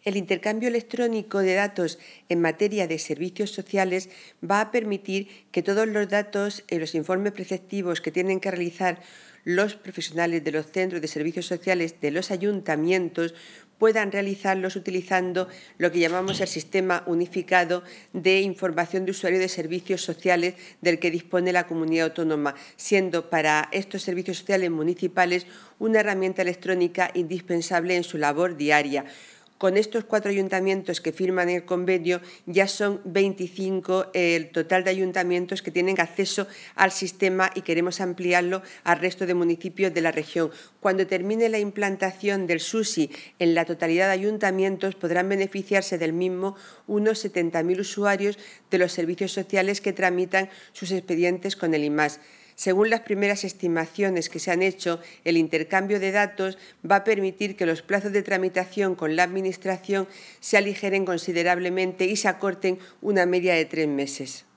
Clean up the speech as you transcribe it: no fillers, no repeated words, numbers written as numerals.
El intercambio electrónico de datos en materia de servicios sociales va a permitir que todos los datos en los informes preceptivos que tienen que realizar los profesionales de los centros de servicios sociales de los ayuntamientos puedan realizarlos utilizando lo que llamamos el Sistema Unificado de Información de Usuario de Servicios Sociales del que dispone la comunidad autónoma, siendo para estos servicios sociales municipales una herramienta electrónica indispensable en su labor diaria. Con estos 4 ayuntamientos que firman el convenio, ya son 25 el total de ayuntamientos que tienen acceso al sistema y queremos ampliarlo al resto de municipios de la región. Cuando termine la implantación del SUSI en la totalidad de ayuntamientos, podrán beneficiarse del mismo unos 70.000 usuarios de los servicios sociales que tramitan sus expedientes con el IMAS. Según las primeras estimaciones que se han hecho, el intercambio de datos va a permitir que los plazos de tramitación con la Administración se aligeren considerablemente y se acorten una media de 3 meses.